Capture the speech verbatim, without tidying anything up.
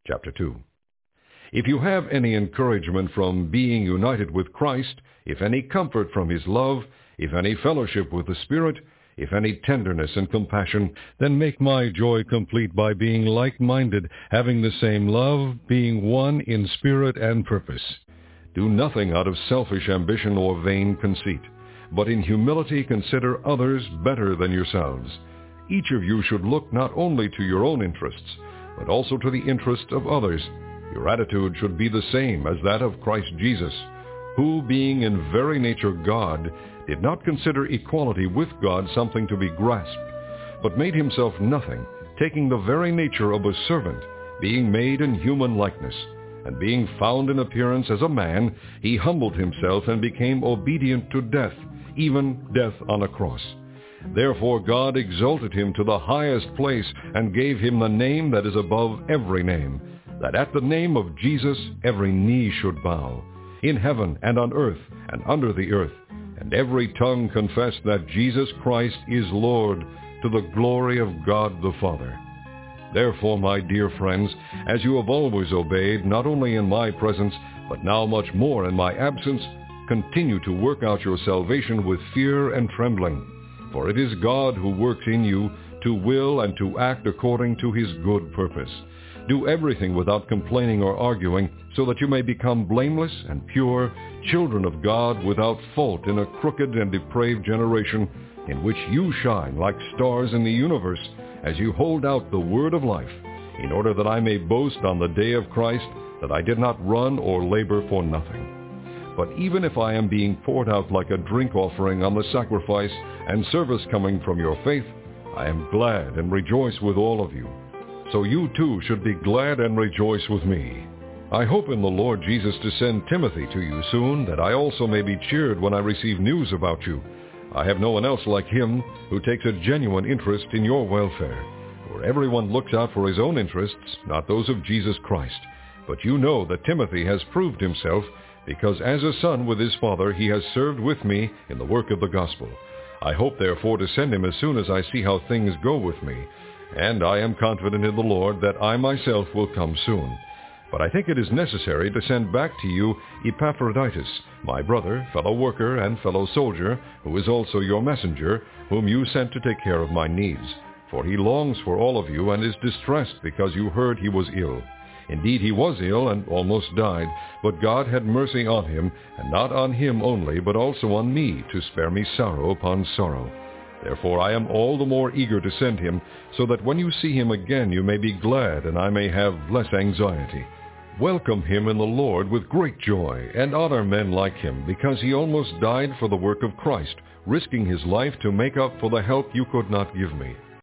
chapter two. If you have any encouragement from being united with Christ, if any comfort from his love, if any fellowship with the Spirit, if any tenderness and compassion, then make my joy complete by being like-minded, having the same love, being one in spirit and purpose. Do nothing out of selfish ambition or vain conceit, but in humility consider others better than yourselves. Each of you should look not only to your own interests, but also to the interests of others. Your attitude should be the same as that of Christ Jesus, who, being in very nature God, did not consider equality with God something to be grasped, but made himself nothing, taking the very nature of a servant, being made in human likeness. And being found in appearance as a man, he humbled himself and became obedient to death, even death on a cross. Therefore God exalted him to the highest place and gave him the name that is above every name, that at the name of Jesus every knee should bow, in heaven and on earth and under the earth, and every tongue confess that Jesus Christ is Lord, to the glory of God the Father. Therefore, my dear friends, as you have always obeyed, not only in my presence, but now much more in my absence, continue to work out your salvation with fear and trembling. For it is God who works in you to will and to act according to his good purpose. Do everything without complaining or arguing, so that you may become blameless and pure, children of God without fault in a crooked and depraved generation, in which you shine like stars in the universe, as you hold out the word of life, in order that I may boast on the day of Christ that I did not run or labor for nothing. But even if I am being poured out like a drink offering on the sacrifice and service coming from your faith, I am glad and rejoice with all of you. So you too should be glad and rejoice with me. I hope in the Lord Jesus to send Timothy to you soon, that I also may be cheered when I receive news about you. I have no one else like him who takes a genuine interest in your welfare. For everyone looks out for his own interests, not those of Jesus Christ. But you know that Timothy has proved himself, because as a son with his father he has served with me in the work of the gospel. I hope therefore to send him as soon as I see how things go with me. And I am confident in the Lord that I myself will come soon. But I think it is necessary to send back to you Epaphroditus, my brother, fellow worker, and fellow soldier, who is also your messenger, whom you sent to take care of my needs. For he longs for all of you and is distressed because you heard he was ill. Indeed, he was ill and almost died, but God had mercy on him, and not on him only, but also on me, to spare me sorrow upon sorrow. Therefore I am all the more eager to send him, so that when you see him again you may be glad, and I may have less anxiety. Welcome him in the Lord with great joy, and honor men like him, because he almost died for the work of Christ, risking his life to make up for the help you could not give me.